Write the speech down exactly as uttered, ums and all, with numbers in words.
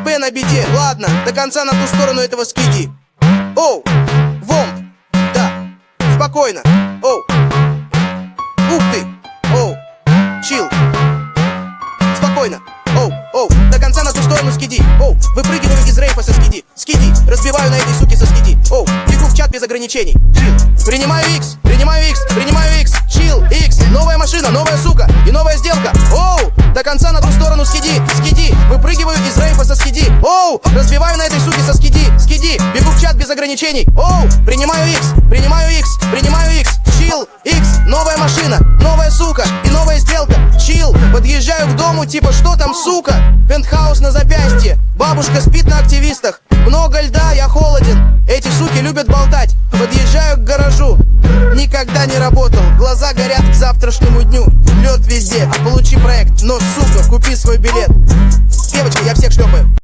Б на бите. Ладно, до конца на ту сторону этого скиди. Оу, вом, да, спокойно. Оу, ух ты, оу, чил. Спокойно, оу, оу, до конца на ту сторону скиди. Оу, выпрыгиваю из рейфа со скиди. Скиди, разбиваю на этой суке со скиди. Оу, бегу в чат без ограничений. Чил, принимаю X, принимаю X, принимаю X. Чил, X, новая машина, новая сука и новая сделка. Оу, до конца на ту сторону скиди. Скиди, выпрыгиваю из рейфа со скиди. Оу, разбиваю на этой суке со скиди. Скиди, бегу в чат без ограничений. Оу, принимаю X, принимаю X, принимаю X. Чил, X, новая машина, новая сука и новая сделка. Чил, подъезжаю к дому, типа что там, сука? Пентхаус на запястье, бабушка спит на активистах. Много льда, я холоден, эти суки любят болтать. Подъезжаю к гаражу, никогда не работал. Глаза горят к завтрашнему дню. Лед везде, а получи проект, но, сука, купи свой билет. Девочка, я всех шлепаю.